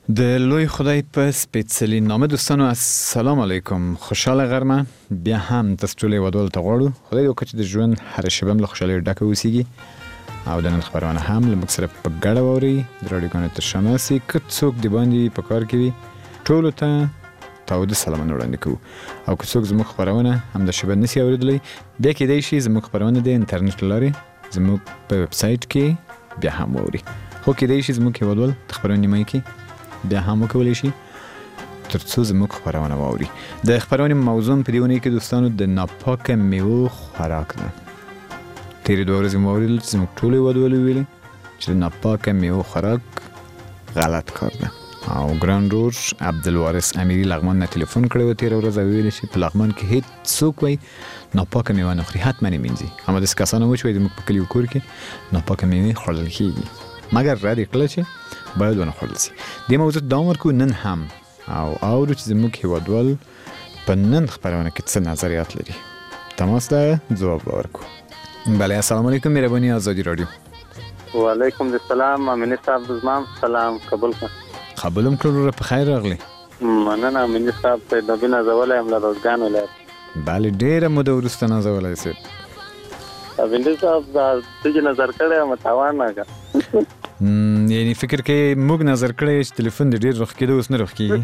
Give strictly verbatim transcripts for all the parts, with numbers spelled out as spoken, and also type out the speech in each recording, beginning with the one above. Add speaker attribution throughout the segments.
Speaker 1: د لوی خدای په سپېڅلي نامه دوستانو السلام علیکم. خوشاله غرمه بیا هم تاسو ټول ودول ته غواړو. خدای دې وکړي چې د ژوند هره شېبه له خوشالۍ ډکه اوسیږي او د نن خبرونه هم له موږ سره په ګډه واورئ. د راډیو ګانو تر شا ناستئ، که څوک د باندې په کار کې وي ټولو ته تاوده سلامونه وړاندې کوو، او که څوک زموږ خبرونه هم د شېبه نسي اورېدلی بیا کیدای شي زموږ خبرونه د انټرنېټ له لارې زموږ په ویب سایټ کې بیا هم واوري. خو کیدای شي زموږ هېوادوال د خبرونې نیمایي کې بیا هم وکولی شي تر څو زموږ خبرونه واوري. د خبرونې موضوع په دې اونۍ کې دوستانو د ناپاکه میوو خوراک ده. تېرې دوه ورځې مو واورېدل چې زموږ ټولو هېوادوالو ویلي چې د ناپاکه میوو خوراک غلط کار ده، او ګران ورور عبدالوارث امیري لغمان نه تلیفون کړی و تېره ورځ او ویلي چې په لغمان کې هېڅ څوک وایي ناپاکه میوه نه خوري، حتما یې مینځي. اما داسې کسان هم و چې وایي زموږ په کلي او کور کې ناپاکه میوې خوړل کېږي، مګر رد یې کړله چې باید ونه خوړل شي. دې موضوع ته دوام ورکوو نن هم او اورو چې زموږ هېوادوال په نن خپرونه کې څه نظریات لري. تماس ته ځواب به ورکوو. بله، السلام علیکم. مهرباني آزادي راډیو.
Speaker 2: وعلیکم السلام. امینی صاحب زما سلام قبول کړه.
Speaker 1: قبول هم کړل وروره، په خیر راغلی.
Speaker 2: مننه امینی صاحب، سیدنبي نازولی یم له روزګان ولایت.
Speaker 1: بله، ډېره موده وروسته نازولی صاحب.
Speaker 2: امینی صاحب دا څه چې نظر کړی یم تاوان نه که
Speaker 1: یعنی فکر کې موږ نظر کړی چې تلیفون دې ډېر رخ کېده، اوس نه رخ کېږي.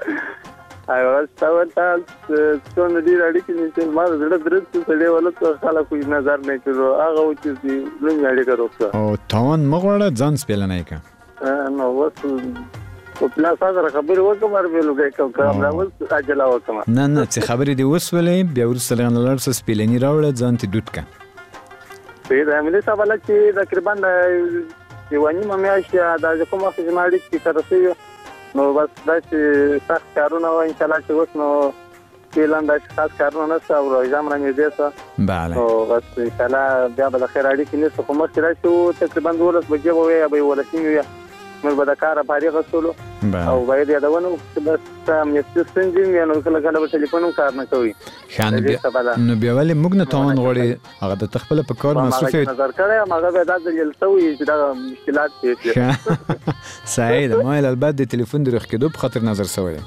Speaker 2: یوه تا ورته څومره ډېر اړیکې نشته، ما د زړه درد چې سړی ولس خلک خو نظر نه کړو، هغه و چې لومې اړیکه روغ کړه. او
Speaker 1: تاوان مه غواړه، ځان سپېلنی کړه.
Speaker 2: نو اوس په پلاس سره خبرې وکړم، هر بې لوګی کوم کړم را اوس عجله وکړم.
Speaker 1: نه نه، چې خبرې دې وسولې بیا وروسته له هغه نه لاړ شه، سپېلني راوړه، ځان تې دود کړه.
Speaker 2: صحیح ده امیني صاحب. هلک چې تقریبا د یوه نیمه میاشت یا د کوم وخت چې زما اړیکې کره شوي نو بس دا چې سخت کارونه وه انشاءالله چې اوس نو فعلا داسې خاص کارونه نشته او روژه هم رانږدې شوه.
Speaker 1: بله،
Speaker 2: نو بس انشاءالله بیا به د خیر اړیکې نشته. خو مخکې داسې وو تقریبا دولس بجې به وې یا به یولسمې وې، موږ به د کاره فارغه شولو او باید یادونه وکړو بس امنیتي ستونزې وي نو کله کله به ټلیفون هم کار نه کوي.
Speaker 1: نو بیا ولې موږ نه تاوان غواړې؟ هغه د ته خپله په کار مصروف یې
Speaker 2: نظر کړی یم، هغه به دا دلیل شوي چې دغه مشکلات پیښ شي.
Speaker 1: صحیح ده، ما یې البته د تلیفون د رخ کېدو په خاطر نظر شوی یم.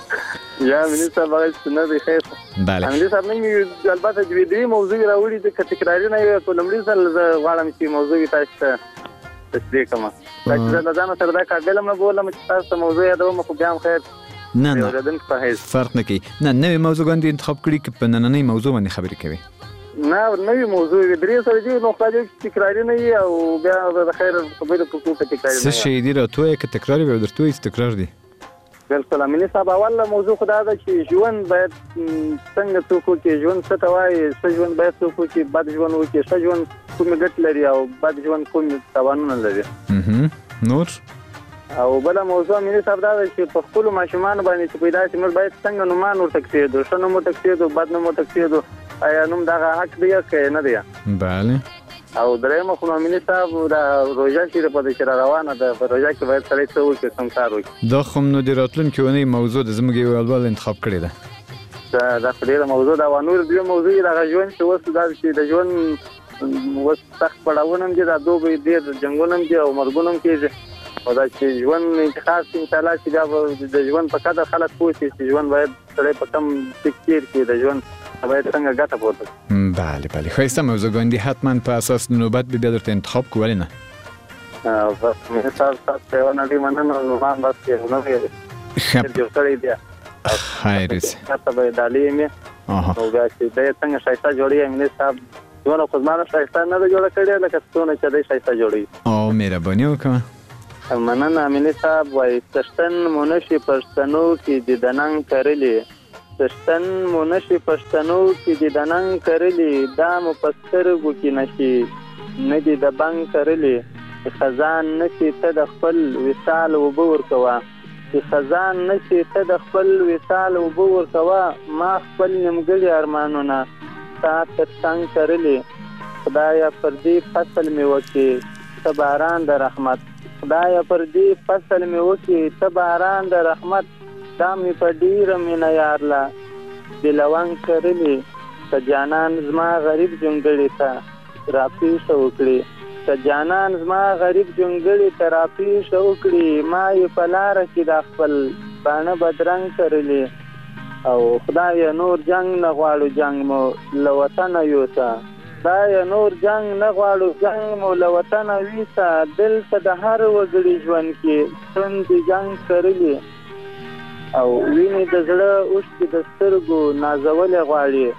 Speaker 2: یا امیني صاحب هغه نه دی خیر.
Speaker 1: بله
Speaker 2: امیني صاحب نن مې البته دوې موضوع راوړي دي، که تکراري نه وي په لومړي ځل زه غواړم چې موضوع تاسو ته تشریح کړم. دا چې زه له ځانه سره دا کابل هم نه بولم چې تاسو ته موضوع یادوم، خو بیا هم خیر
Speaker 1: نه نه فرق نه کوي. نه نوې موضوعګان دې انتخاب کړي که په نننۍ موضوع باندې خبرې کوي؟
Speaker 2: نه نوې موضوع وي، درې سره دي نو خدای دې تکراري نه وي او بیا د خیر خبرې په کوم تکراري نه.
Speaker 1: څه شی دي راته وایه که تکرار وي او درته وایي چې تکرار دي؟
Speaker 2: بلکل امیني صاحب، اوله موضوع خو دا ده چې ژوند باید څنګه څوک وکړي، ژوند څه ته وایي، ښه ژوند باید څوک وکړي، بد ژوند وکړي، ښه ژوند کومې ګټې لري او بد ژوند کومې تاوانونه لري.
Speaker 1: نور
Speaker 2: او بله موضوع امیني صاحب دا ده چې په خپلو ماشومانو باندې چې پیدا شي موږ باید څنګه نومان ورته کښېږدو، ښه نوم ورته کښېږدو، بد نوم ورته کښېږدو، آیا نوم دغه حق دی که نه دی؟
Speaker 1: بله.
Speaker 2: او درېیمه خو امیني صاحب دا روژه چې په دې چې را روانه ده، په روژه کې باید سړی څه وکړي، کوم کار وکړي.
Speaker 1: دا خو نو د راتلونکې اونۍ موضوع ده، زموږ هېوادوال انتخاب کړې ده.
Speaker 2: دا خو ډېره موضوع ده. او نور دوې موضوع یې دغه ژوند چې اوس دا چې د ژوند اوس سخت پړاوونه هم دي، دا دوبه ډېر جنګونه هم دي او مرګونه هم کېږي، او دا چې ژوند انتخاب شي انشاءالله چې بیا به د ژوند په قدر خلک پوه شي چې ژوند باید سړی په کم تیر کې د ژوند باید څنګه ګټه پورته کړي.
Speaker 1: بله بله، ښایسته موضوعګان دي، حتما په اساس د نوبت به بیا درته انتخاب کړو، ولې نه؟
Speaker 2: بس مې تاسو ته یوه نړۍ مننه، نو ما بس یو نوی جوړ کړی دی.
Speaker 1: خیر اوسې.
Speaker 2: تاسو به یې ډالۍ مې نو بیا چې دی یې څنګه ښایسته جوړوي امیني صاحب، دونه خو زما نه ښایسته نه ده جوړه کړې لکه څونه چې دی ښایسته جوړوي.
Speaker 1: او مهرباني وکړه.
Speaker 2: مننه امیني صاحب. وایي څښتن مو نشي پښتنو کې د دننګ کرلي، څښتن مو نشي پښتنو کې د دننګ کرلي، دا مو په سترګو کې نشي نه دي د بنګ کرلي، چې خزان نشي ته د خپل وصال اوبه ورکوه، چې خزان نشي ته د خپل وصال اوبه ورکوه، ما خپل نیمګړي ارمانونه تا تر څنګ کرلي، خدایه پر دې فصل مې وکړې ته باران د رحمت، خدایه پر دې فصل مې وکړې ته باران د رحمت، دا مې په ډېره مینه یارله د لونګ کرلي، که جانان زما غریب جونګړې ته راپېښه وکړې، که جانان زما غریب جونګړي تراپی شو کړي ما یې په لاره کې د خپل باڼه بدرنګ کړلې او خدای نور جنگ نه غواړو جنگ مو له وطنه یوسه خدای نور جنگ نه غواړو جنگ مو له وطنه ویسه دلته د هر وګړي ژوند کې ستونزې جنگ کرلې او وینې د زړه اوښکې د سترګو نازولې غواړي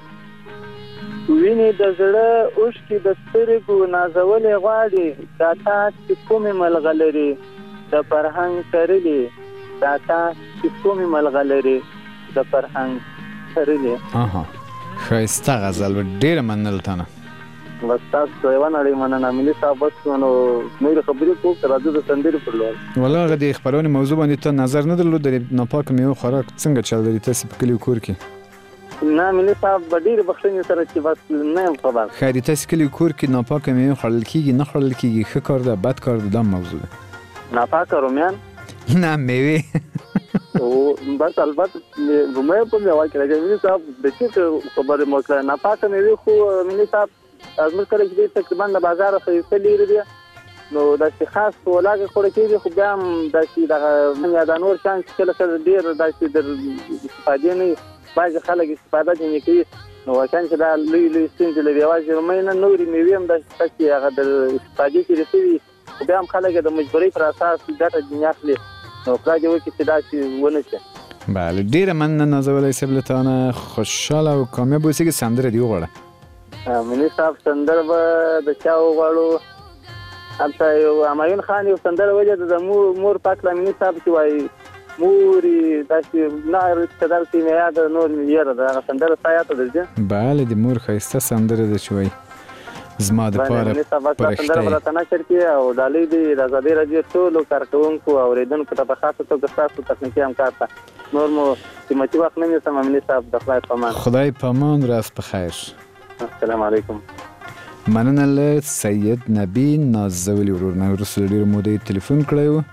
Speaker 2: وینې د زړه اوښکې د سترګو نازولې غواړي دا تا چې کومې ملغلرې د فرهنګ کرلې دا تا چې کومې ملغلرې د فرهنګ کرلې.
Speaker 1: آها ښایسته غزل و ډېره مننه تانه
Speaker 2: بس تاسو یوه نړۍ مننه ملي صاحب بس نو نورې خبرې کوو که راځو د سندرې پر لور.
Speaker 1: والله هغه د خپرونې موضوع باندې ته نظر نه درلود د ناپاکه میوو خوراک څنګه چل دی تاسې په کلي کور کې؟
Speaker 2: نه ملي صاحب به ډېرې بخښنې سره چې بس نه یم خبر.
Speaker 1: خیر د تاسې کلي کور کې ناپاکه میوې خوړل کېږي نه خوړل کېږي ښه کار ده بد کار ده دا موضوع ده؟
Speaker 2: ناپاکه رومیان
Speaker 1: نه میوې
Speaker 2: او بس البته رومیان په میوه کې راځي ملي صاحب د چې خبرې مو کړه ناپاکه میوې خو ملي صاحب زموږ کله چې دی تقریبا د بازار څخه لرې دی نو داسې خاص په ولاګه خوړه کېږي خو بیا هم داسې دغه یا دا نور شیان چې کله کله ډېر داسې در استفادې نه وي بعضې خلک استفاده ځینې کوي نو واقعا چې دا لوی لوی ستونزې لري یوازې رومۍ نه نورې میوې هم داسې شته چې هغه د استفادې تېرې شوي خو بیا هم خلک د مجبورۍ پر اساس ګټه ځینې اخلي نو خدای دې وکړي چې داسې ونه شي.
Speaker 1: بله ډېره مننه نازولی صاحب له تانه خوشحاله او کامیاب اوسېږي سندره دې وغواړه.
Speaker 2: ملي صاحب سندره به د چا وغواړو هلته یو همایون خان یو سندره ویلې ده د مور مور پاک له ملي صاحب چې وایي مورې داسې نه کدل چې مې یاده نور مې یېره ده هغه سندره ستا یاده درځي؟
Speaker 1: بله د مور ښایسته سندره ده چې وایي زما دپاره
Speaker 2: ملي صاحب بس دا سندره به راته نشر کړي او ډالۍ دې د ازادۍ راډیو ټولو کارکوونکو او اورېدونکو ته په خاصه توګه ستاسو تخنیکي همکار ته نور مو قیمتي وخت نه نیسم ملي صاحب د خدای په امان.
Speaker 1: خدای په امان راز په خیر.
Speaker 2: السلام علیکم.
Speaker 1: مننه له سید نبی نازولی ورور نه وروسته ډېرې مودې تلیفون کړی و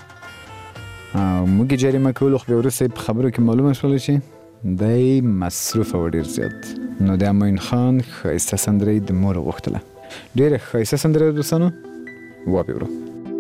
Speaker 1: او موږ یې جریمه کولو خو بیا وروسته په خبرو کې معلومه شوله چې دی مصروفه و ډېر زیات نو د امین خان ښایسته سندره یې د مور غوښتله ډېره ښایسته سندره دوستانو وبېورو.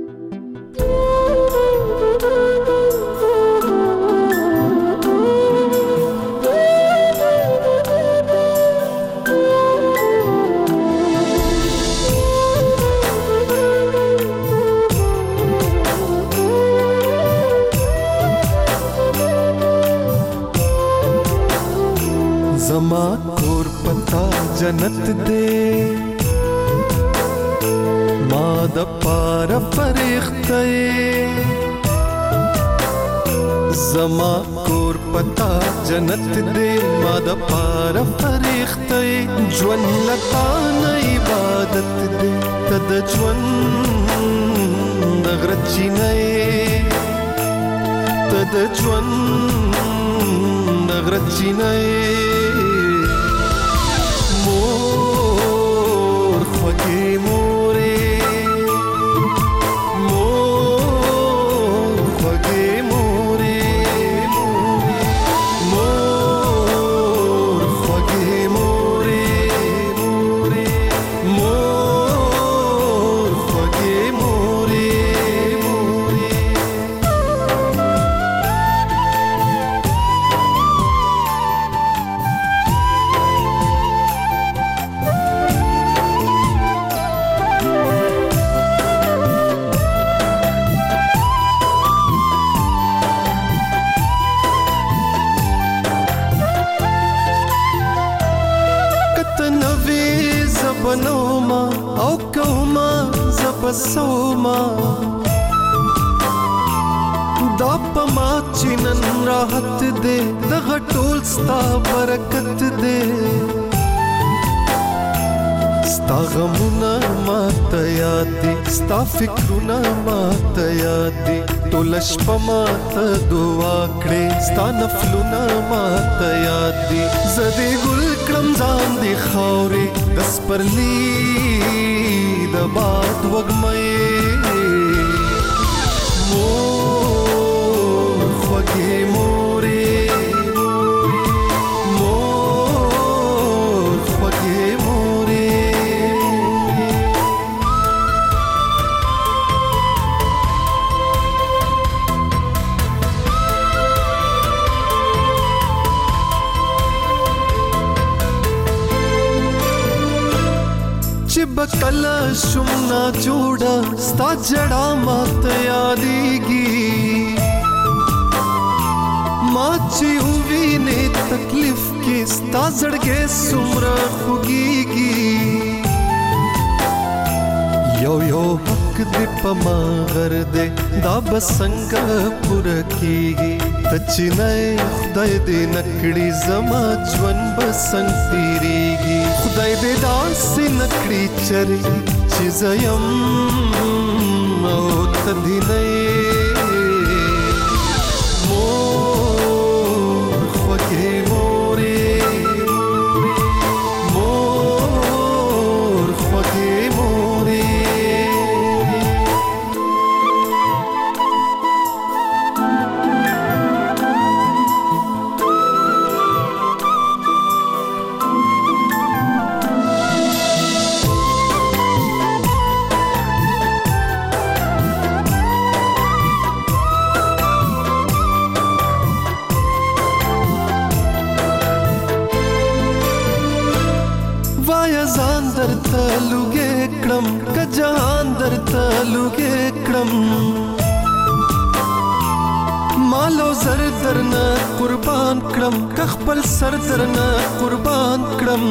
Speaker 3: زما کور پتا جنت دے ما د پار فرښتې زما کور پتا جنت دے ما د پار فرښتې ژوند لتا نه عبادت دے تد ژوند د غرچی نه تد ژوند د غرچی نه مور خوږې مورې مور خوږې مورې مور خوږې مورې مور خوږې مورې بنوما او کوما زبسوما دا پما چنن راحت دے دغه ټول ستا برکت دے ستا غمونه ماته یاد دي ستا فکرونه ماته یاد دي ټوله شپه ماته دعا کړې ستا نفلونه ماته یاد دي زه دې ګل کړم ځان دې خاورې د سپرلي د باد وږمې مور خوږې مورې مور خوږې مورې جوړه ستا جړه ماته یادېږي ما چې ووینې تکلیف کې ستا زړګی څومره خوږېږي یو یو حق دې په ما غر دی دا به څنګه پوره کېږي ته چې نه خدای دې نه کړي زما ژوند به څنګه تېرېږي خدای دې داسې نه کړي چرې چې زه یم او ته دې نه جهان درته لوګې کړم مالو زر درنه قربان کړم که خپل سر درنه قربان کړم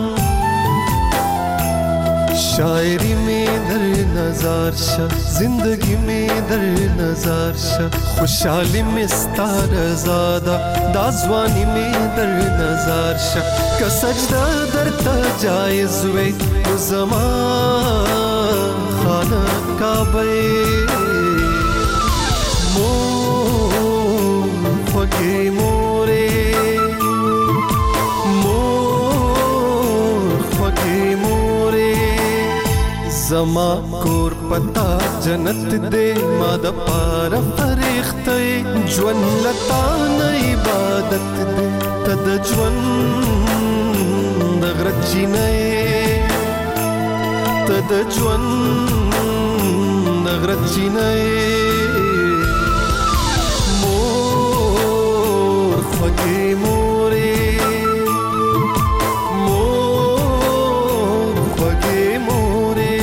Speaker 3: شاعری میں در نظر شه زندگی میں در نظر شه خوشحالی میں ستار زاده دا ځواني میں در نظر شه که سجده درته جایز وي نو زما خانه کعبه مور خوږې مورې مور خوږې مورې زما کور پتا جنت دې ما د پاره فرښتې ژوند لتا نه عبادت دې ته د ژوند د غره چینې ته د ژوند د غره چینې مور خوږې مورې مور خوږې مورې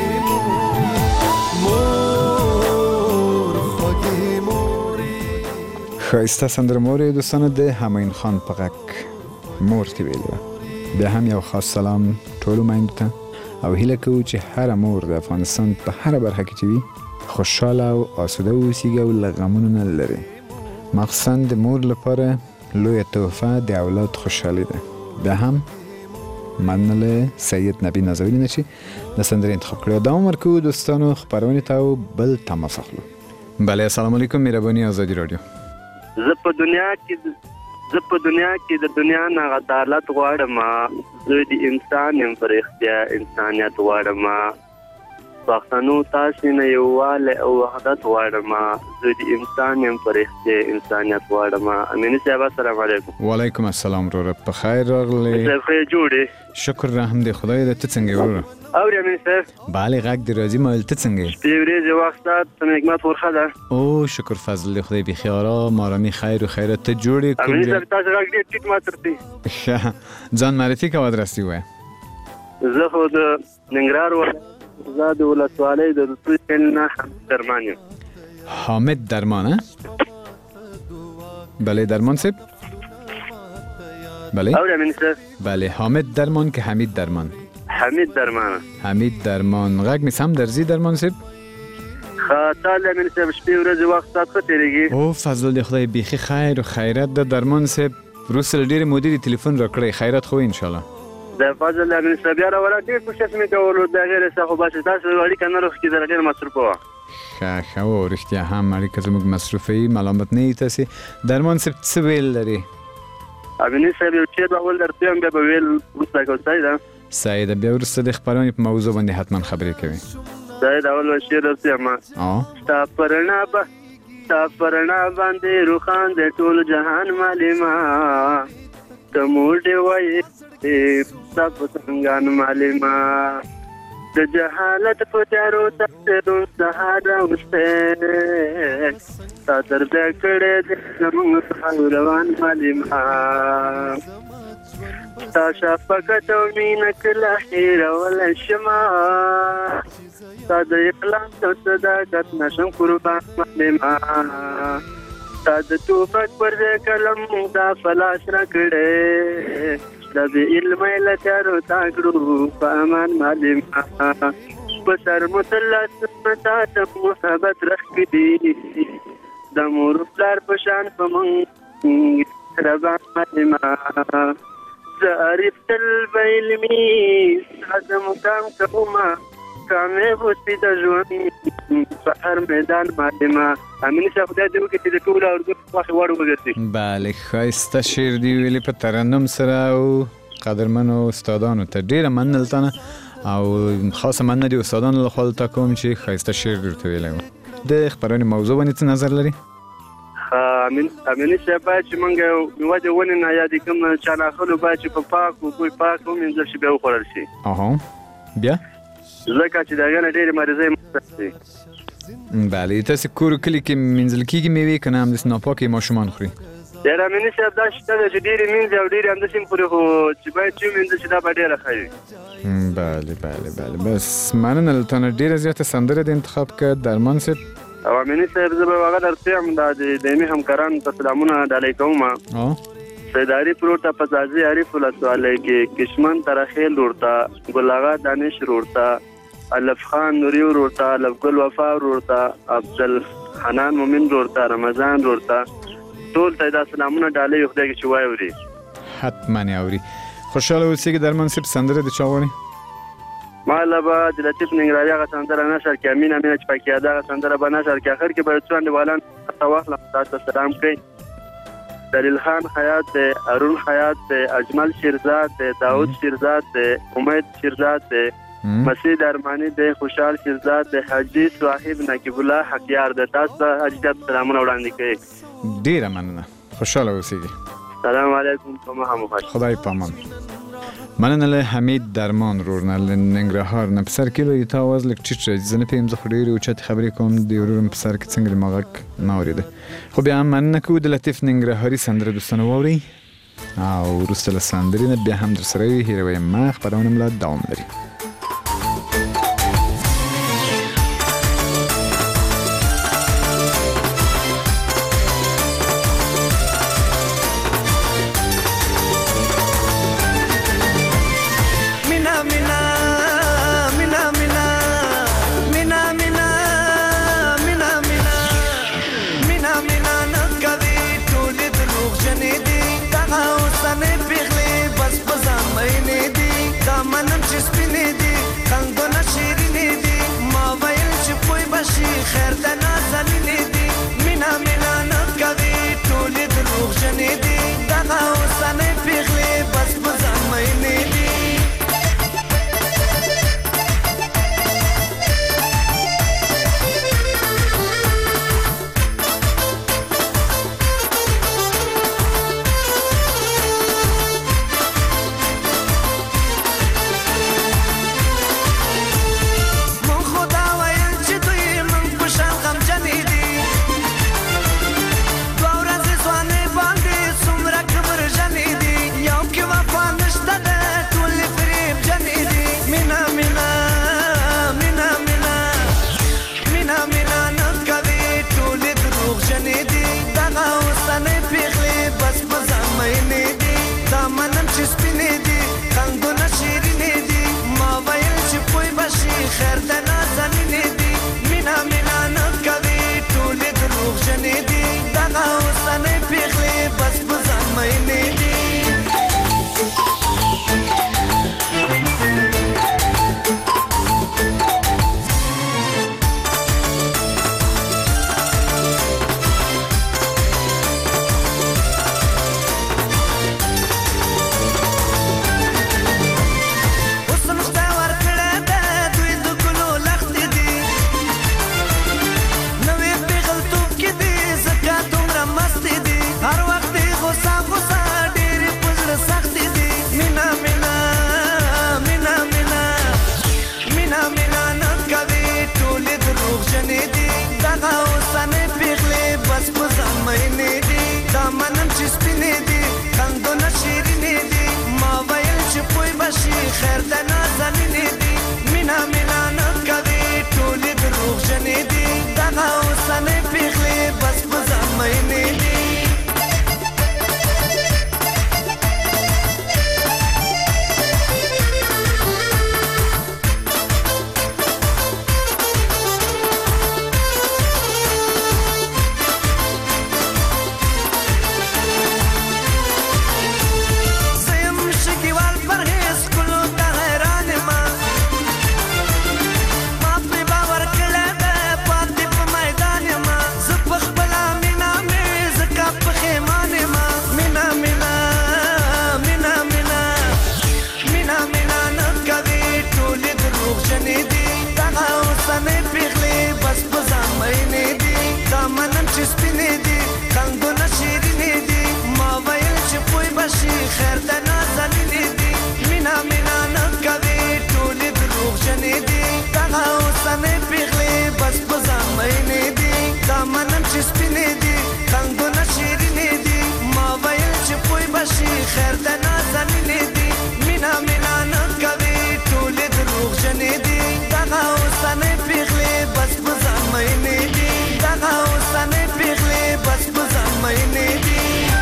Speaker 3: مور خوږې مورې
Speaker 1: ښایسته سندرمورې دوستانو د همایون خان په غږ مور کې ویلې بیا هم یو خاص سلام ټولو میندو ته او هیله کوو چې هر مور د افغانستان په هر برخه کې چې وي خوشحاله او آسوده واوسیږي او له غمونو نه لرې مخصوصا د مور لپاره لویه تحفه د اولاد خوشحالي ده بیا هم مننه سید نبی نازولی نه چې د سندرې انتخاب کړی دوام ورکوو دوستانو خپرونې ته او بل تماس اخلو بله السلام علیکم مهرباني آزادي رادیو
Speaker 2: زه په دنیا کې زه په دنیا کې د دنیا نه عدالت غواړم زه د انسان یم پر اختیار انسانیت غواړم پښتنو تاسو نه یووالی او وحدت غواړم زه د انسان یم پر اختیار انسانیت غواړم امیني صاحب السلام علیکم
Speaker 1: وعلیکم السلام وروره په خیر راغلی
Speaker 2: صاحب خیر جوړې
Speaker 1: شکر رحم دی خدای دې ته څنګه وروره
Speaker 2: اورې امیني صاحب
Speaker 1: بله غږ دې راځي ما ته څنګه یې
Speaker 2: شپې ورځې وخت ساعت ته حکمت ورخه ده
Speaker 1: او شکر فضل دی خدای بېخي آرام آرامي خیر و خیرات ته جوړې
Speaker 2: امیني صاحب تاسو غږ ډېر ټیټ ماتر دی
Speaker 1: ځان معرفي کوه ادرس دې ووایه
Speaker 2: زه خو د ننګرهار ولایت زه د ولسوالۍ د دوی نه حامد درمان یم
Speaker 1: حامد درمان بله درمان صاحب بله
Speaker 2: اورې امیني صاحب
Speaker 1: بله حامد درمان که حمید درمان
Speaker 2: حمید درمان
Speaker 1: حمید درمان غږ مې سم درځي درمان صاحب
Speaker 2: ښه تاله امیني صاحب شپې ورځې وخت ساعت ښه تېرېږي
Speaker 1: او فضل دی خدای بیخي خیر و خیرت د درمان صاحب وروسته له ډېرې مودې دې تلیفون راکړی خیرت خو انشاءالله
Speaker 2: د فضل امیني صاحب بیا راولا ډېر کوشش مې کولو د هغې رسه خو باسې تاسو اړیکه نه روښکېدله ډېر مصروفه وه
Speaker 1: ښه ښه و رښتیا هم اړیکه زموږ مصروفه وي ملامت نه یي تاسې درمان صاحب څه ویل لري
Speaker 2: امیني صاحب یو شعر به ول درته وایم بیا به ویل وروسته کوو سعیده
Speaker 1: سعیده بیا وروسته د خپرونې په موضوع باندې حتما خبرې کوي
Speaker 2: سعید اول به شعر درته وایم ستا په رڼا به ستا په رڼا باندې روښان دی ټول جهان معلومه ته موډې وایې ستا په څنګان معلومه د جهالت په تیارو تفسیرون سهار راوستی ستا درده کړی دی زموږ روان معلومه ستا شفقت او مینه کله هېرولی شمه تا د اخلاص او صداقت نشم قربان معلمه تا د توفک پر ځای قلم دا فلاس را کړې د بې علمۍ له تیارو تا کړو په امان معلمه په سر مثلث تا د محبت رخ کړي د مور پلار په شان په موږ ربان معلمه زه عارف تل به علمي ستا د مقام کومه کامیاب اوسې د ژوند په هر میدان معلمه. امین صاحب خدای دې وکړي چې د ټولو اردو خوښې وړ وګرځي.
Speaker 1: بله ښایسته شعر دې ویلي په ترنم سره او قدرمنو استادانو ته ډېره مننه دلته او خاصه مننه دې استادانو له خوا دلته کوم چې ښایسته شعر درته ویلی و. د خپرونې موضوع باندې څه نظر لري؟
Speaker 2: امین امین صاحب باید چې موږ میوه د ونې نه یا د کوم چاناخلو باید چې په پاکو بوی پاک ومینځل شي بیا وخوړل شي.
Speaker 1: اها بیا
Speaker 2: ځکه چې د هغې نه ډېرې مریضۍ منځته دي.
Speaker 1: بله تاسې کور و کلي کې مینځل کېږي میوې که نه همداسې ناپاکې ماشومان خوري؟
Speaker 2: یاره امیني صاحب دا شته ده چې ډېرې مینځي او ډېرې همداسې خوري خو چې باید چې ومینځل شي دا به ډېره ښه وي.
Speaker 1: بله بله بله بس مننه له تا نه ډېره زیاته سندره د انتخاب که درمان صاحب.
Speaker 2: او امیني صاحب زه به هغه درته یم دا د دایمي همکارانو ته سلامونه ډالۍ کوم. سیداري پروت ته په ځاځي عارف ولسوالۍ کې کشمن ترخیل روډ ته ګل آغا دانش روډ ته الف خان نوري روډ ته الف ګل وفا روډ ته عبدل حنان مومن روډ ته رمضان روډ ته ټول ته دا سلامونه ډالۍ خدای کې چې واوري.
Speaker 1: حتما یې اوري. خوشحاله اوسېږي درمان صاحب. سندره د چا غواړي؟
Speaker 2: ما له به د لطیف ننګرهاري هغه سندره نشر کړي امین امینه چې پکې یاده هغه سندره به نشر کړي. اخر کې به یو څو انډیوالان ته واخلم تاسو ته سلام کوي. دلیل خان حیات دی، ارون حیات دی، اجمل شیرزاد دی، داود شیرزاد دی، امید شیرزاد دی، مسید ارمانی دی، خوشحال شیرزاد دی، حاجی صاحب نقیب الله حقیار دی. تاسو ته حاجي صاحب سلامونه وړاندې کوي.
Speaker 1: ډېره مننه. خوشحاله اوسېږي.
Speaker 2: سلام علیکم. په مخه مو ښه.
Speaker 1: خدای پامان. مننه له حمید درمان رور نه له ننګرهار نه. په سر کې لوی تا آواز لږ ټیټ راځي. زه نه پوهېږم زه خو ډېرې اوچتې خبرې کوم د ورور په سر کې څنګه د ما غږ نه اورېده. خو بیا هم مننه کوو د لطیف ننګرهاري سندره دوستانو واورئ او وروسته له سندرې نه بیا هم درسره وي. هېروئ مه خپرونه مو لا دوام لري.
Speaker 4: خیر د نازنینې دي مینا مینا نه کوي ټولې دروغجنې دي دغه اوسنۍ پیغلې بس په ځان مینې دي. خیر د نازنینې دي مینا مینا نه کوي ټولې دروغجنې دي دغه اوسنۍ پیغلې بس په ځان مینې دي. زه سپینې دي رنګونه شیرینې دي ما ویل چې پوی بشي خیر د نازنینې دي مینا مینا نه کوي ټولې دروغجنې دي دغه اوسنۍ پیغلې بس په ځان مینې دي دا منم چې سپینې دي رنګونه شیرینې دي ما ویل چې پوی بشي خیر د نازنینې دي مینا مینا نه کوي ټولې دروغجنې دي دغه اوسنۍ پیغلې بس په ځان مینې دي دغه اوسنۍ پیغلې بس په ځان مینې دي.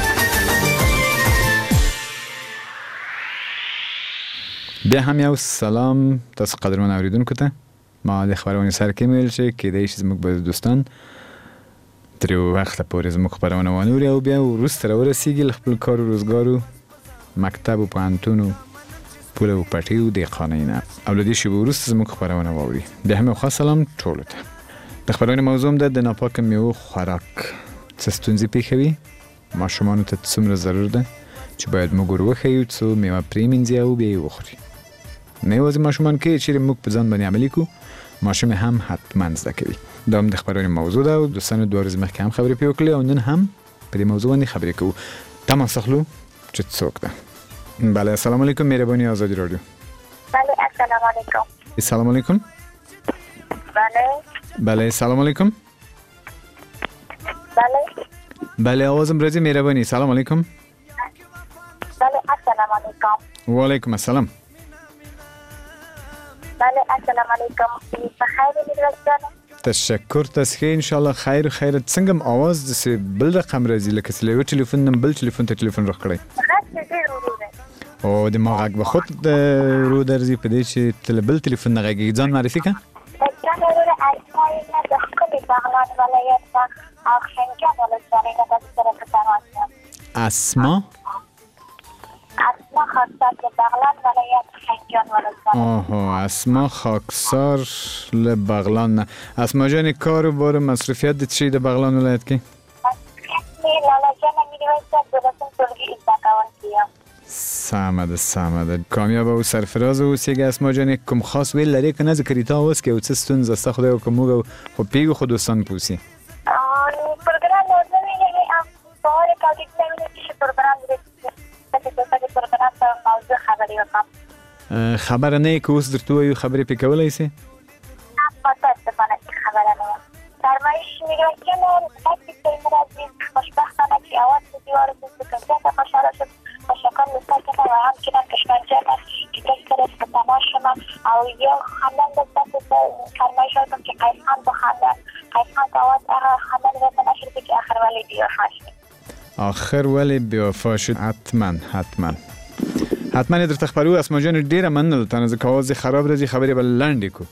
Speaker 1: بیا هم یو سلام تاسو قدرمن اوریدونکو ته. ما د خبرونې سره کې ویل چې کېدای شي زموږ به دوستان تر یو وخته پورې زموږ خبرونه وانوري او بیا وروسته راورسېږي له خپل کار و روزګارو مکتب و پوهنتون و پوله و پټي و دې خانې نه او له دې شیبې وروسته زموږ خبرونه واوري. بیا هم یو خاص سلام ټولو ته. د خبرونې موضوع هم ده د ناپاکه میوو خوراک څه ستونزې پېښوي، ماشومانو ته څومره ضرور ده چې باید موږ ور وښیو څو میوه پرېمینځي او بیا یې وخوري. نه یوازې ماشومان کې چیرې موږ په ځان باندې عملي کړو، ماشوم هم حتما زده کوي. دا هم د خبرونې موضوع ده او دوستانو دوه ورځې مخکې هم خبرې پرې وکړلې او نن هم په دې موضوع باندې خبرې کوو. تماس اخلو چې څوک ده. بله السلام علیکم، مهرباني آزادی رادیو.
Speaker 5: بله السلام علیکم.
Speaker 1: السلام علیکم.
Speaker 5: بله
Speaker 1: بله سلام علیکم.
Speaker 5: بله
Speaker 1: بله آوازم راځي، مهرباني. سلام علیکم.
Speaker 5: بله السلام علیکم.
Speaker 1: و علیکم السلام.
Speaker 5: بله السلام علیکم. بخیر میرویس جانم.
Speaker 1: تشکر تاسو ښه ان شاء الله خیر خیر. څنګه م اواز د بل رقم راځي لکه چې له یو ټلیفون نه بل ټلیفون ته ټلیفون راکړی
Speaker 5: غږ ډېر ورو دی
Speaker 1: او د ما غږ به خود د ورو درځي په دې چې ته له بل ټلیفون نه غږیږي. ځان معرفي کړه.
Speaker 5: جان وروره اسماء نه د ښکلي بغلان ولایت نه او خنجان ولسوالۍ نه تاسو سره په تماس یم.
Speaker 1: اسما
Speaker 5: اسماء خاکسار د بغلان ولایت خنجان ولسوالۍ.
Speaker 1: آها اسما خاکسار له بغلان نه. اسما جان کار و بار مصرفیت د چی د بغلان ولایت کې؟
Speaker 5: اسمي لالا جان میرویس صاحب د رسم ټولګي زده کوونکی یم.
Speaker 1: سمه ده سمه ده. کامیاب او سرفراز اوسیږه اسما جان. کوم خاص ویل لري که نه ذکر تا اوس کې او څه ستونزه ستا خدای وکړه موږ خو پیږو خو دوستان پوسي
Speaker 5: پروګرام نو ویلې ام په هر کال کې چې پروګرام دې چې پروګرام ته موضوع خبرې وکړم.
Speaker 1: خبره نه که اوس درته وایو خبرې پې کولی سې؟
Speaker 5: متاسفانه چې خبره نه یم. فرمایش میرویس جان وقتی که این راځي خوشبختانه چې اواز په دې ورسېد که زیاته خوشحاله شم تشکر له تا څخه و همچنان کشمر جانه چې تاسو سره په تماس شم او یو خندان د تاسو ته فرمایش وکړم چې قیس خان په خندان قیس خان په اواز هغه خندان راته نشر کړي چې آخر ولې بېوفا شي.
Speaker 1: آخر ولې بېوفا شد. حتما حتما حتما یې درته خپروو. اسما جان ډېره مننه تا نه ځکه اواز یې خراب راځي خبرې به لنډې کړو.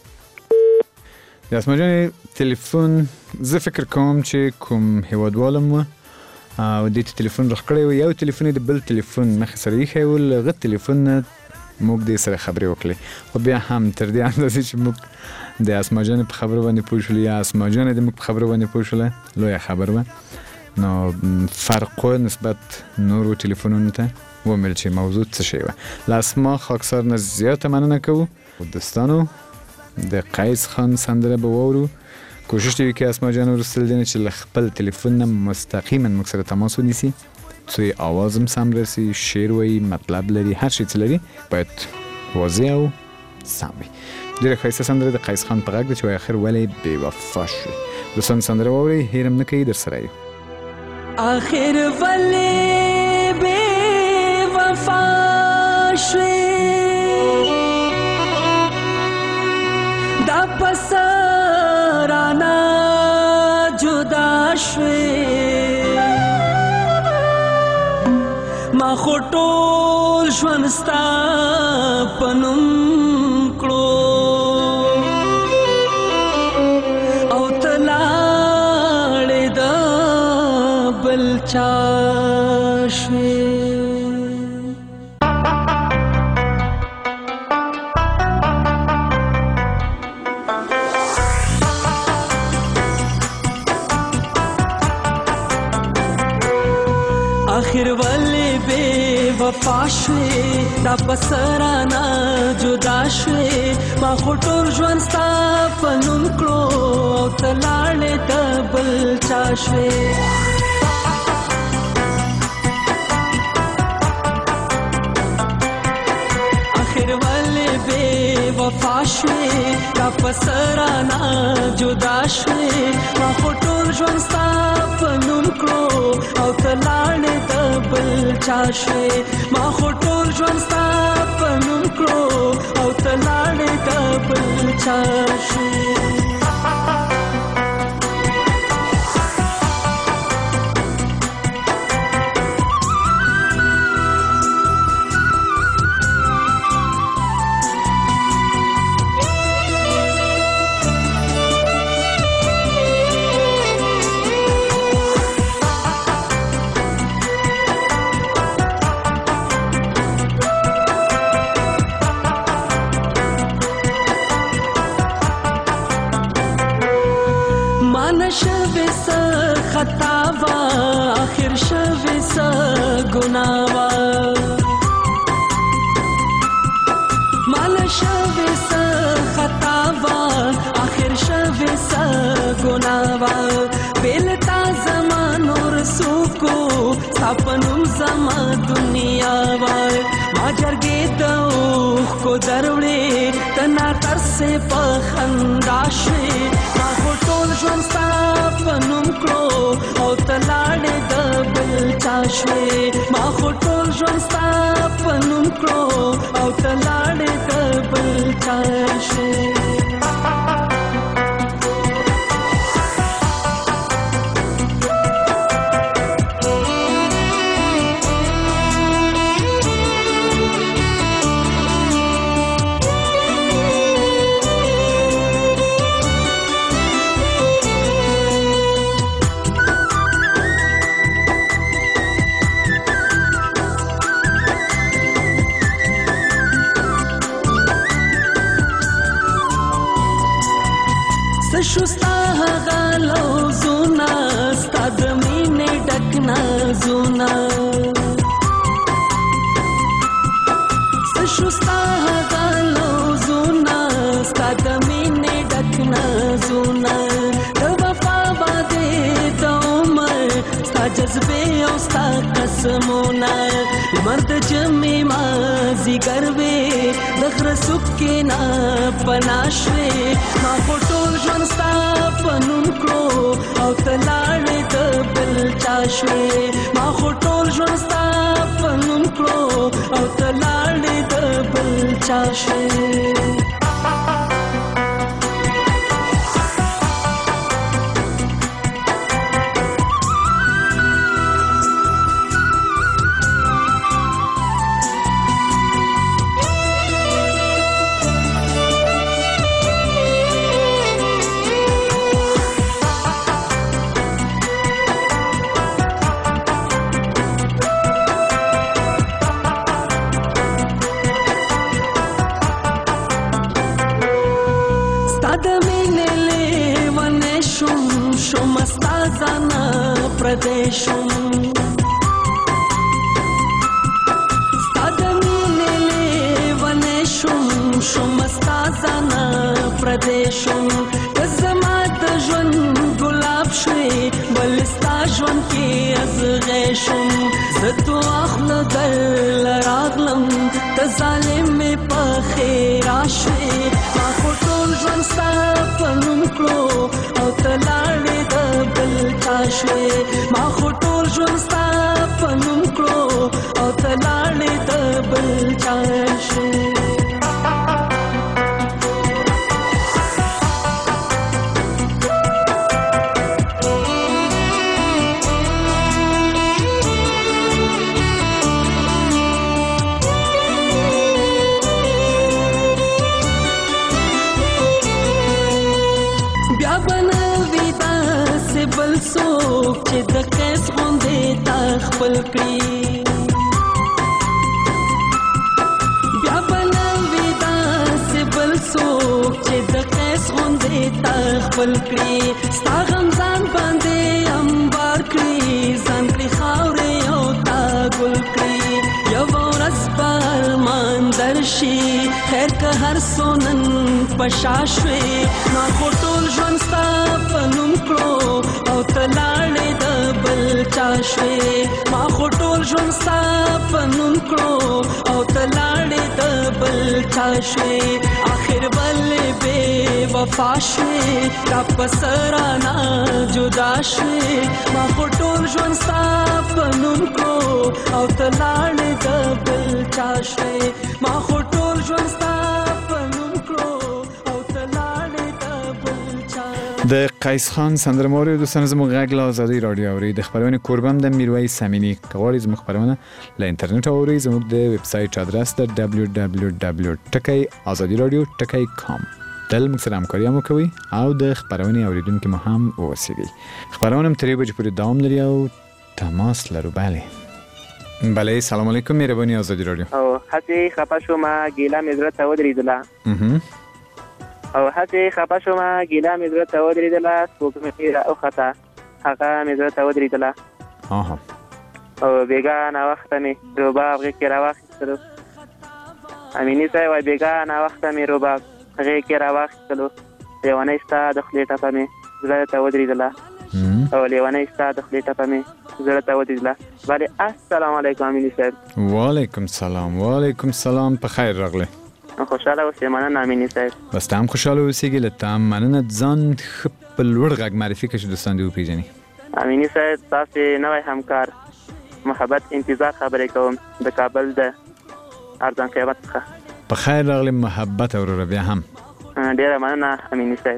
Speaker 1: د اسما جان تلیفون زه فکر کوم چې کوم هیوادوالم و او دې ته تلیفون راکړی و یو تلیفون یې د بل تلیفون مخې سره ایښی و له هغه تلیفون نه موږ دې سره خبرې وکړې خو بیا هم تر دې اندازې چې موږ د اسما جان په خبرو باندې پوه شولو یا اسما جان د موږ په خبرو باندې پوه شوله لویه خبر وه. نو فرق نسبت نورو تلیفونونو ته ومل چې موضوع څه شی وه. له اسما خاکسار نه زیاته مننه کوو. دوستانو د قیس خان سندره به واورو. کوشش دی وکړي اسما جان وروستل دی نه چې له خپل تلیفون نه مستقیما موږ سره تماس ونیسي څو یې اواز هم سم رسي، شعر وایي، مطلب لري، هر شی چې لري باید واضح او سم وي. ډېره ښایسته سندره د قیس خان په غږ ده چې وایي آخر ولې بېوفا شوې. دوستان سندره واورئ، هېر هم نه کوي، در سره یو.
Speaker 6: آخر ولې بېوفا شوې دا پسه رانا جدا شوې ما خو ټول ژوند ستا په نوم کړو او ته لاړې د بل چا شوې. آخر ولې ولې بې وفا شوې دا پسرانه جدا شوې ما خو ټول ژوند ستا په نوم کړو او ته لاړې د بل چا شوې وفا شوې دا پسرانه جدا شوې ما خو ټول ژوند ستا په نوم کړو او ته لاړې د بل چا شوې ما خو ټول ژوند ستا په نوم کړو او ته لاړې د بل چا شوې شوی سا خطا وا آخر شوی سا گناه وا مال شوی سا خطا وا آخر شوی سا گناه وا بیلتا زمان اور سوکو سپنم زما دنیا وا ما جرګې د اوښ کو دروړې تنا تر سے په خندا شوې ما خو ټول ژوند ستا په نوم کړو او ته لاړې د بل چا شوې ما خو ټول ژوند ستا په نوم کړو او ته لاړې د بل چا شوې شستا غالو زونا ستا د مینې ډک نازونه شستا غالو زونا ستا د مینې ډک نازونه د وفا باندې د عمر ستا جذبې او ستا قسمونه مرد جمع مازیګر وې د غره څوکې نه پناه شوې ما خو ټول ژوند ستا په نوم کړو او ته لاړې د بل چا شوې ما خو ټول ژوند ستا په نوم کړو او ته لاړې د بل چا شوې پردیشم ستا د مینې لیونی شوم شوم ستا ځانه پردی شوم ته زما د ژوند ګلاب شوې بل ستا ژوند کې ازغی شوم زه دعا خوله درله راغلم ته ظالم مې پخې راشوې ما خو ټول ژوند ستا په نوم کړو او ته لاړې د بل چا شوې ما خو ټول ژوند ستا په نوم کړو او ته لاړې د بل چا شوې بل څوک چې د قیس غوندې تا خپل کړي بیا به نه وي داسې بل څوک چې د قیس غوندې تا خپل کړي ستا غم ځان باندې انبار کړي ځان کړي خاورې او تا ګل کړي شي خیر که هر سونن پشاشوي ما خټول ژوند ستا پنوم کړو او تلاړې د بل چاشوي ما خټول ژوند ستا پنوم کړو او تلاړې د بل چاشوي اخر ولې بے وفا شوي تا پسرانا جدا شوي ما خټول ژوند ستا پنوم کړو او تلاړې د بل چاشوي ما خټول ژوند ستا پنوم کړو او تلاړې د بل چاشوي.
Speaker 1: د قیس خان سندره موري دوستان زموږ غږ له آزادۍ رادیو اوري د خبرونه قربان د میرویس امینی کوړی زموږ خبرونه له انټرنیټ اوري زموږ د ویب سټ ادرس د دبلیو دبلیو دبلیو ډاٹ azadi radio ډاٹ com دل موږ سره همکاري هم کوي او د خبرونه اوریدونکو مو هم اوسېږي. خبرونه هم ترې بجې پورې دوام لري او تماس لرو. بله بله سلام علیکم مهرباني آزادی رادیو.
Speaker 2: او هڅه خپه شوم ګیله مې زړه ته ودرېدله او هڅه خپه شوم ګیله مې زړه ته ودرېدله سپوږمۍ راوخته هغه مې زړه ته ودرېدله
Speaker 1: آها
Speaker 2: او بیګا ناوخته مې رباب غېږ کې راواخیستلو امیني صاحب وایي بیګا ناوخته مې رباب غېږ کې راواخیستلو لیونۍ ستا د خولې ټپه مې زړه ته ودرېدله او لیونۍ ستا د خولې ټپه مې زړه ته ودرېدله. بله السلام علیکم امیني صاحب.
Speaker 1: وعلیکم سلام وعلیکم سلام په خیر راغلی.
Speaker 2: خوشحاله اوسې مننه امیني صاحب.
Speaker 1: بس ته هم خوشحاله اوسېږي له تا هم مننه ځان ښه په لوړ غږ معرفي کړه چې دوستان دې وپېژني.
Speaker 2: امیني صاحب تاسې نوی همکار محبت انتظار خبرې کوم د کابل د ارزان قیمت څخه.
Speaker 1: په خیر راغلی محبت وروره بیا هم
Speaker 2: ډېره مننه امیني صاحب.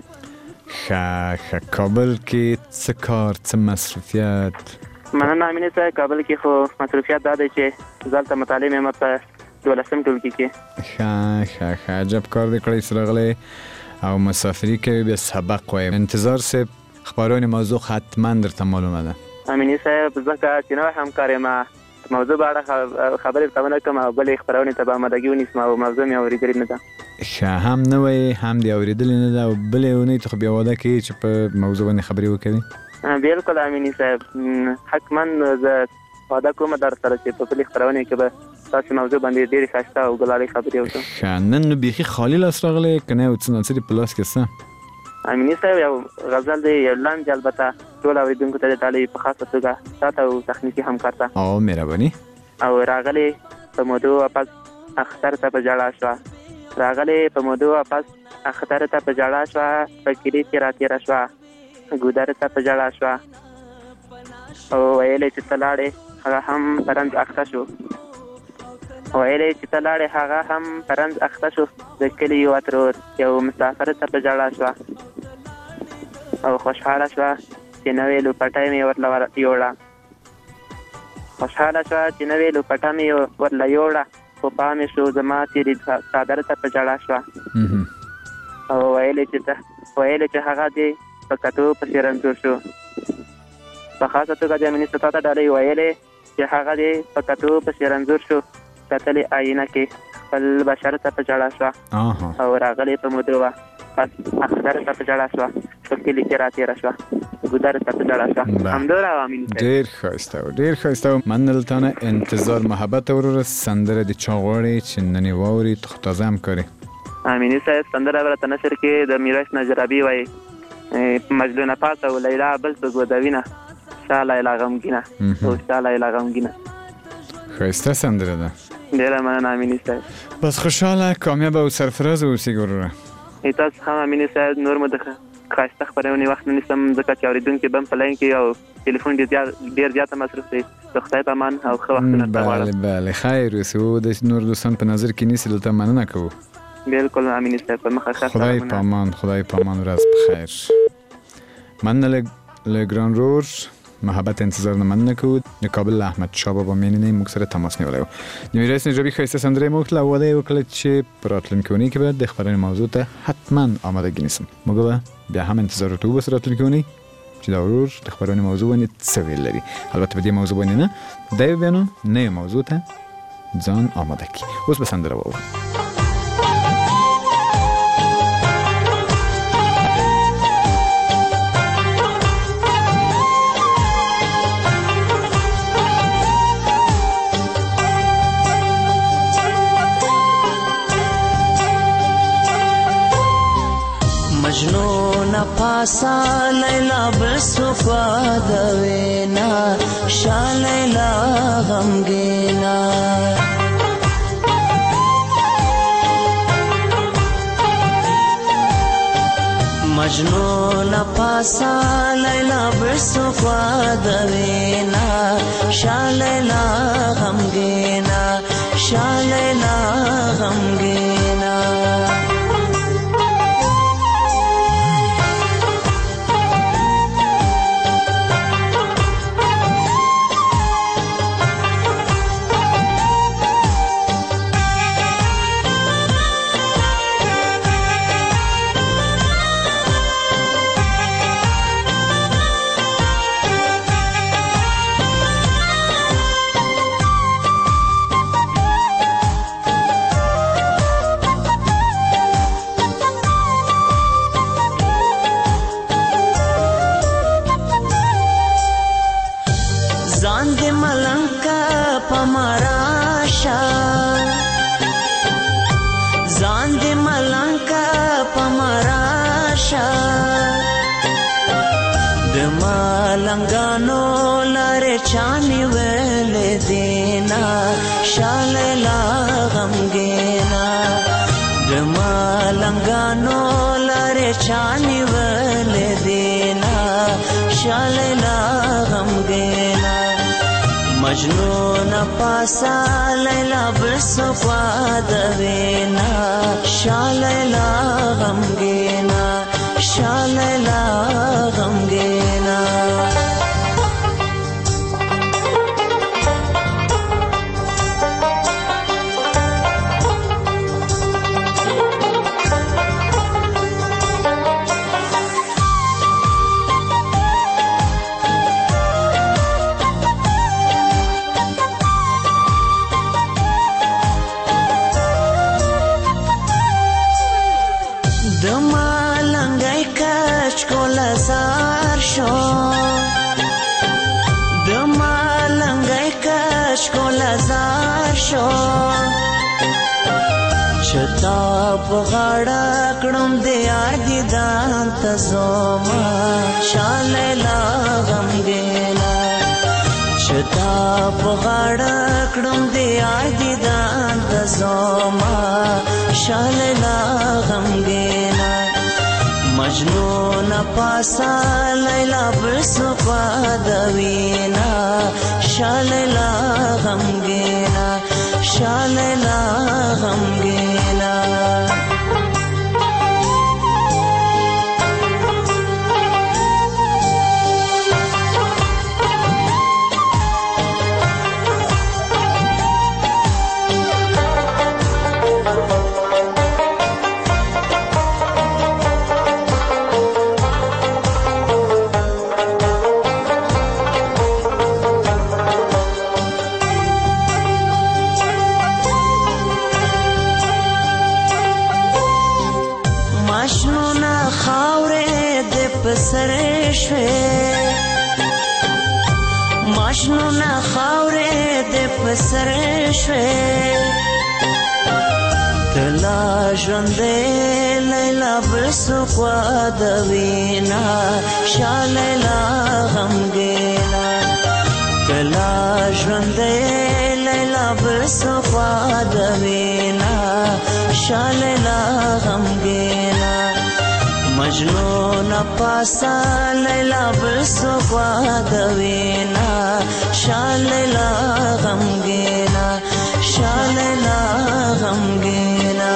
Speaker 1: ښه ښه کابل کې څه کار څه مصروفیت؟
Speaker 2: مننه امیني صاحب کابل کې خو مصروفیت دا دی چې زه هلته مطالعې مې په دولسم ټولګي کې.
Speaker 1: ښه ښه ښه عجب کار دې کړی چې راغلی او مسافري کوي بیا سبق وایي. انتظار صاحب خبرونه موضوع حتما درته معلومه ده.
Speaker 2: امیني صاحب ځکه چې نوی همکار یم موضوع په اړه خبرې ورته ونه کړم او بلې خپرونې ته به آمادګي ونیسم او موضوع مې اورېدلې نه ده.
Speaker 1: ښه هم نوی هم دې اورېدلې نه ده او بلې اونۍ ته خو بیا واده کوي چې په موضوع باندې خبرې وکوي.
Speaker 2: بالکل امیني صاحب حتما زه واده کوم در سره چې په بلې خپرونې کې به تاسې موضوع باندې ډېرې ښایسته او ګلالۍ خبرې وکړم.
Speaker 1: ښه نن نو بیخي خالي لاس راغلی که نه یو څه ناڅه دې په لاس کې څه؟
Speaker 2: امیني صاحب یو غزل دی یو لنډ البته ټول اورېدونکو ته دې ډالۍ په خاصه توګه تا ته او تخنیکي همکار ته.
Speaker 1: او مهرباني.
Speaker 2: او راغلی په موضوع واپس اختر ته په ژړا شوه راغلی په موضوع واپس اختر ته په ژړا شوه په کلي کې راتېره شوه ګودر ته په ژړا شوه او ویلې چې ته لاړې هغه هم په رنځ اخته شو ویلې چې ته لاړې هغه هم په رنځ اخته شو د کلي یو ترور یو مسافر ته په ژړا شوه او خوشحاله شوه چې نوې لوپټۍ مې ورله یوړه خوشحاله شوه چې نوې لوپټه مې ورله یوړه خو پام شو زما تېرې څادر ته په ژړا شوه او ویلې چې ته ویلې چې هغه دې په کتو پسې رنځور شو. په خاصه توګه د امیني صاحب ته ډالۍ ویلې چې هغه دې په کتو پسې رنځور شو کتلې آینه کې خپل بشر ته په ژړا شوه او راغلې په مودو پس اختر ته په ژړا شوه په کلي کې راتېره شوه ګودر ته په ژړا شوه. همدومره و امیني صاحب. ډېر
Speaker 1: ښایسته و ډېر ښایسته و. مننه له تا نه انتظار محبت وروره سندره دې چا غواړي چې نن یې واوري ته خو تازه همکاري.
Speaker 2: امیني صاحب سندره به راته نشر کې د میرویس نجرابي وایي مجنونه پاسه و لیلا بل څوک ودوینه شا لیلا غمګینه او شا لیلا غمګینه.
Speaker 1: ښایسته سندره ده.
Speaker 2: ډېره مننه امیني صاحب.
Speaker 1: بس خوشحاله کامیابه او سرفرازه اوسېږه وروره.
Speaker 2: تاسو هم امیني صاحب نور مو د ښایسته خپرونې وخت نه نیسم ځکه چې اورېدونکي به هم په لاین کې او ټلیفون ډېر زیاته مصروف دی. د خدای په امان او ښه وختونه درته غواړم.
Speaker 1: بله بله خیر اوسې او د نور دوستان په نظر کې نیسي دلته مننه کوو.
Speaker 2: بالکل امیني صاحب په مخه ښه
Speaker 1: خدای په امان خدای په امان ورځ په خیر. مننه له ګران رور محبت انتظار نه مننه کوو. د کابل احمد شاه بابا مینې موږ سره تماس نیولی و. د میرویس نجرابي ښایسته سندره یې مو وکړله او واده یې وکړله چې په راتلونکې اونۍ کې به د خپرونې موضوع ته حتما آمادګي نیسم. موږ به بیا هم انتظار ورته وباسو راتلونکې اونۍ چې دا ورور د خپرونې موضوع باندې څه ویل لري. البته په دې موضوع باندې نه دی بیا نو نوې موضوع ته ځان آماده کړي. اوس به سندره واورو.
Speaker 6: پاسا لیلا بسوکوا دوینا شا لیلا غمگینا مجنون پاسا لیلا بسوکوا دوینا شا لیلا غمگینا شا لیلا غمگینا لنگانو لاره چانی ول دینا شاللا غمگینا دما لنگانو لاره چانی ول دینا شاللا غمگینا مجنون پاسا لیلا بسوا دوینا شاللا غمگینا شاللا غمگینا چتا پغاړه کړم د یار دیدان ته زما شاللا غمګینا چتا پغاړه کړم د یار دیدان ته زما شاللا غمګینا مجنون پاسا لیلا بسوا دوینا شاللا غمګینا شاللا غمگینا سره شوه ماشنو نه خاورې د پسره شوه تلا ژوندې لیلا بسوا دوینا شاللا غمګینا تلا ژوندې لیلا بسوا دوینا شاللا غمګینا مجنون پاسا لیلا بسوا دوینا شاللا غمگینا شاللا غمگینا.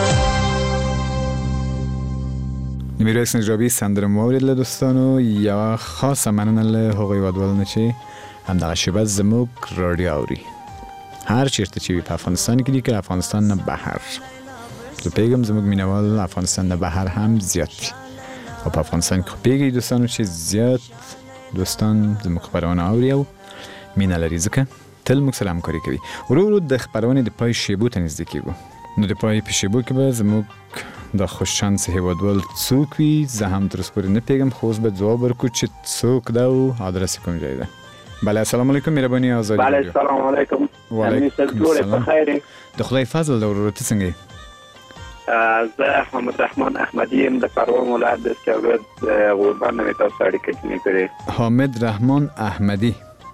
Speaker 1: میراث نجابی سندره مورد له دوستانو یا خاصه مننه له هغوی ودول چې همدغه شیبه زموږ رادیو اوري هر چیرته چې وي په افغانستان کې دي که افغانستان نه بهر زه پیغام زموږ مینوال افغانستان نه بهر هم زیات دي او په افغانستان کې پیږي دوستانو چې زیات دوستان زموږ خبرونه اوري او مینه لري ځکه تل موږ سره همکاري کوي. ورو ورو د خبرونې د پای شیبو ته نږدې کېږو نو د پای په شیبو کې به زموږ د خوششانس هیوادوال څوک وي زه هم تر اوسه پورې نه پیږم خو اوس به ځواب ورکړو چې څوک ده او ادرس کوم ځای ده. بله السلام علیکم مهرباني آزادي.
Speaker 2: بله السلام علیکم.
Speaker 1: وعلیکم السلام. د خدای فضل ده ورور ته څنګه یې؟
Speaker 2: زه حامد رحمان احمدی ام د پروان ولایت د سکاورد غوربند نه تاسو اړیکه ټینګ کړې.
Speaker 1: حامد رحمان احمدی.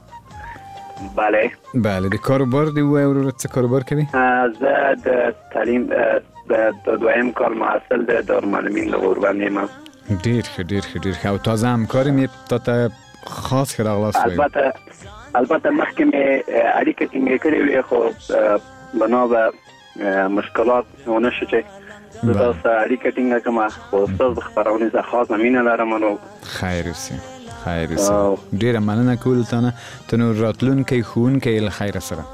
Speaker 2: بله
Speaker 1: بله د کاروبار دی وای ورو څه کاروبار کوي؟
Speaker 2: زه د تعلیم د دویم کار محصل د دارالمعلمین د غوربند یم.
Speaker 1: ډیر ښه ډیر ښه ډیر ښه. او تازه همکار مې تاته خاص ښه راغلاست وایو.
Speaker 2: البته البته مخکې مې اړیکه ټینګ کړې وې خو بنا به مشکلات ونه شو چې زه تاسو اړیکه ټینګه کړم. خو ستاسو د خپرونې څخه خاصه مینه لرم. نو
Speaker 1: خیر اوسې خیر اوسې. ډیره مننه کوم تانه ته نو راتلونکی ښوونکی له خیره سره.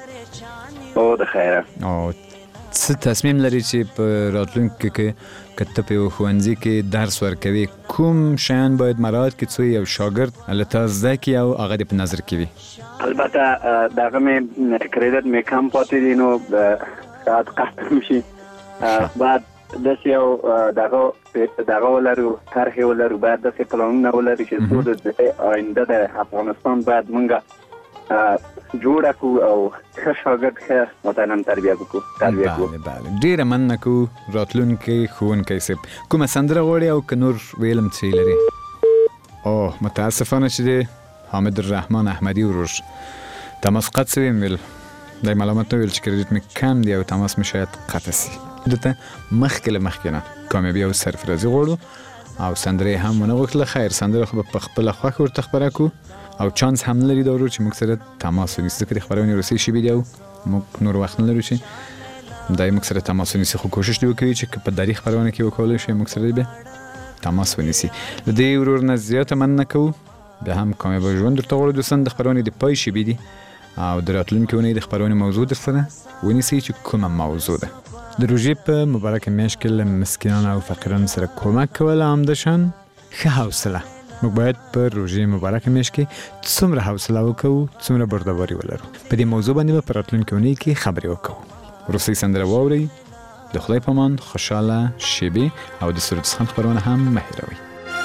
Speaker 2: او د خیره.
Speaker 1: او څه تصمیم لري چې په راتلونکي کې که ته په ښوونځي کې درس ورکوي کوم شیان باید مراعات کړي څو یو شاګرد له تا زده کړي او هغه دې په نظر کې وي؟
Speaker 2: البته دغه مې کریډټ مې کم پاتې دي نو شاید قطع شي. بعد داسې یو دغه دغه ولرو طرحې ولرو باید داسې پلانونه ولرو چې څو د آینده د افغانستان باید موږ جوړه کو او ښه شاګرد ښه محترم تربیه وکړو. تربیه
Speaker 1: بله بله ډیره مننه کوو راتلونکی ښوونکی صاحب. کومه سندره غواړې او که نور ویلم څه لري؟ اوه متاسفانه چې دی حامد الرحمن احمدی ورور تماس قطع شوی ویل دی ملامت ویل چې کریډټ مې کم دی او تماس مې شاید قطع شي. دته مخکې له مخکې نه کامیابي او سرفرازي غواړو او سندره هم ونه غوښتله. خیر سندره خو په خپله خوښه ورته خپره کړو او چانس هم لري دا ورور چې موږ سره تماس ونیسي. ځکه د خپرونې وروستۍ شیبې دي او موږ نور وخت نه لرو چې دی موږ سره تماس ونیسي. خو کوشش دې وکوي چې که په دري خپرونه کې وکولی شي موږ سره بیا تماس ونیسي. د دې ورور نه زیاته مننه کوو. بیا هم کامیابه ژوند درته غواړو دوستان. د خپرونې د پای شیبې دي او د راتلونکې اونۍ د خپرونې موضوع درسره ونیسئ چې کومه موضوع ده. د روژې په مبارکه میاشت کې له مسکینانو او فقیرانو سره کمک کول همداشان ښه حوصله. موږ باید په روژې مبارکه میاشت کې څومره حوصله وکړو څومره بردباري ولرو. په دې موضوع باندې به په راتلونکې اونۍ کې خبرې وکړو. وروستۍ سندره واورئ. د خدای په امان خوشحاله شیبې او د سرود څخه خپرونه هم مه هېروئ.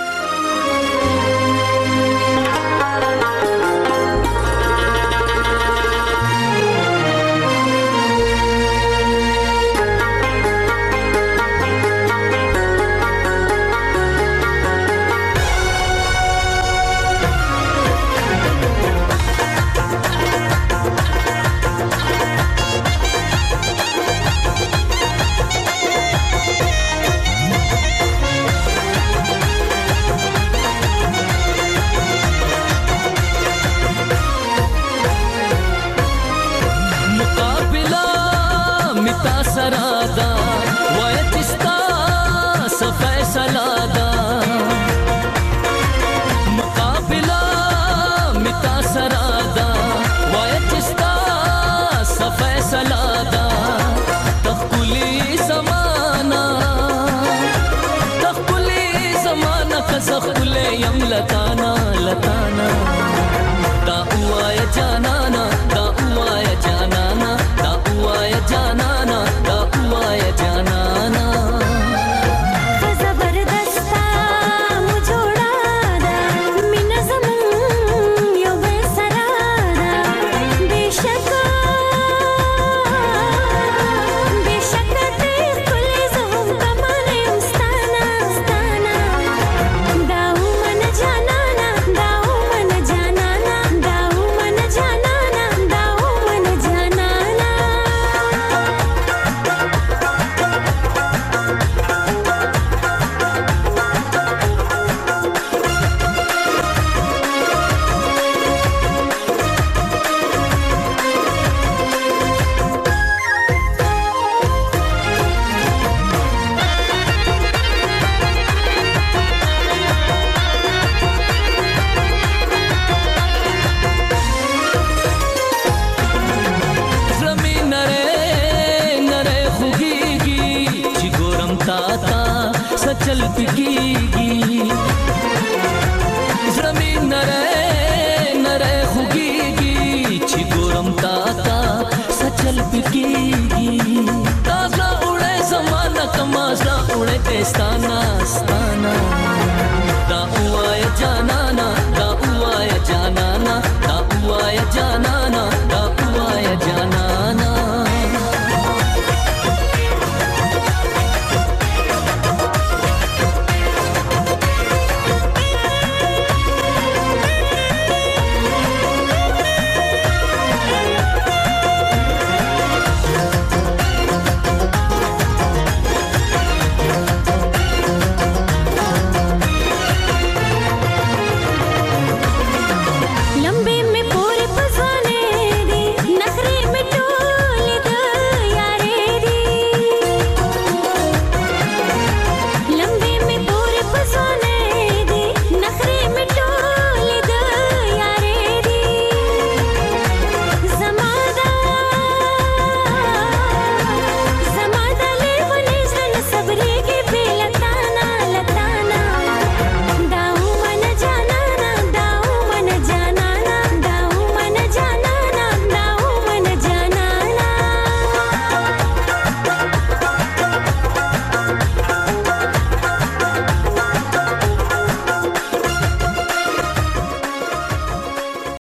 Speaker 6: लताना लताना दा हुआ या जानाना दा हुआ या जानाना दा हुआ या जानाना दा हुआ या जानाना
Speaker 7: जबरदस्ता मुझोड़ा दा मिन ज़मीन यो बेसरादा बेशक बेशक ते खुले ज़हम कमाले उस्ताना उस्ताना दाऊ मन जानाना दाऊ मन जानाना दाऊ मन जानाना दाऊ मन जानाना
Speaker 6: ज़मीन नरे नरे खुगीगी चिगोरम ताता सचल पिकीगी ज़मीन नरे नरे खुगीगी चिगोरम ताता सचल पिकीगी ताज़ा उड़े ज़माना तमाज़ा उड़े तेस्ताना